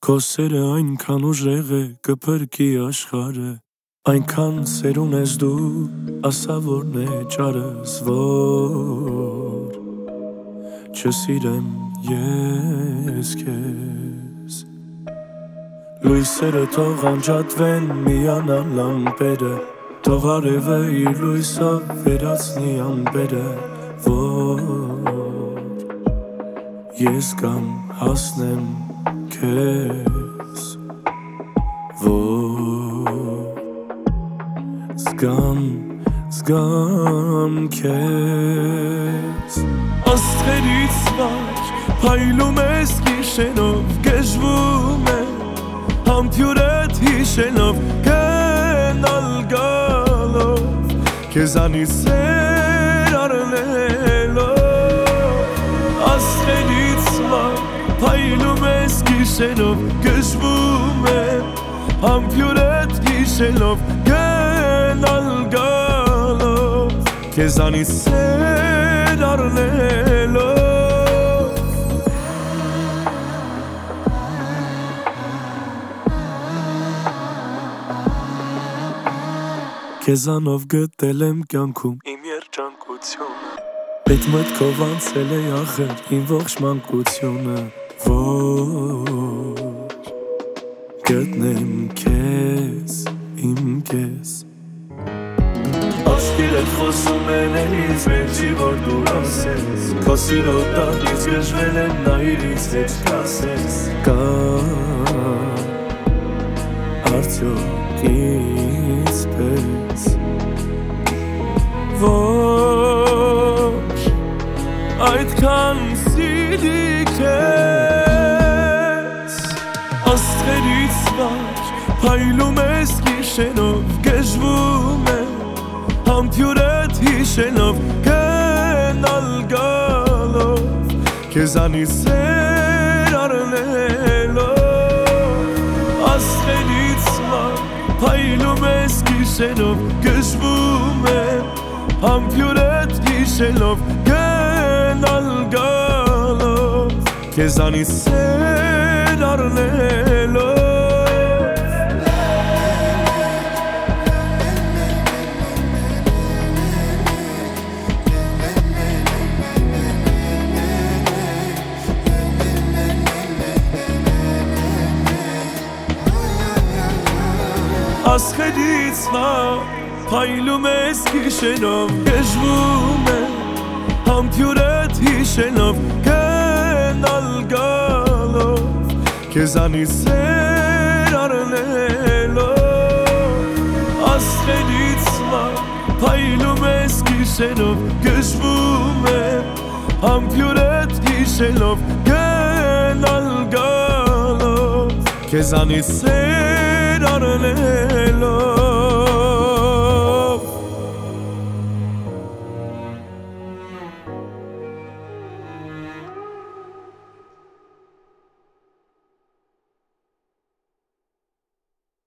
Քո սերը այնքան ուժեղ է, կփրկի աշխարհը, այնքան սերուն ես դու, ասա որն է ճարս, որ չսիրեմ ես քեզ։ Լույսերը թող անջատվեն, միանան լամպերը, թող արևը իր լույսով վերացնի ամպերը, որ ես կամ հասնեմ քեզ, որ զգամ քեզ։ Աստղերից վար փայլում ես գիշերով, գժվում է համբյուրդ հիշելով, գնալ գալով, քեզանից սեր առնելով։ Աստղերից վար փայլում ես գիշերով, գժվում է համբյուրդ հիշելով, գնալ գալով, քեզանից սեր առնելով։ Քեզանով գտել եմ կյանքում իմ երջանկությունը, այդ մտքով անցել է ախր իմ ողջ մանկությունը, որ գտնեմ քեզ իմ կես։ Աչքերդ խոսում են ինձ վերջի որ դու ասես, քո սիրո տանից գժվել եմ նայիրից հետ կասես, կա արդյոք ինձ պես, որ այդքան սիրի քեզ։ Աստղերից վար փայլում ես գիշերով, գժվում է համբյուրդ հիշելով, գնալ գալով, քեզանից սեր առնելով։ Աստղերից վար փայլում ես գիշերով, գժվում է համբյուրդ հիշելով, գնալ գալով, քեզանից սեր առնելով։ Աստղերից վար փայլում ես գիշերով, գժվում է համբյուրդ հիշելով, գնալ գալով, քեզանից սեր առնելով։ Աստղերից վար փայլում ես գիշերով, գժվում է համբյուրդ հիշելով, գնալ գալով, քեզանից սեր առնելով։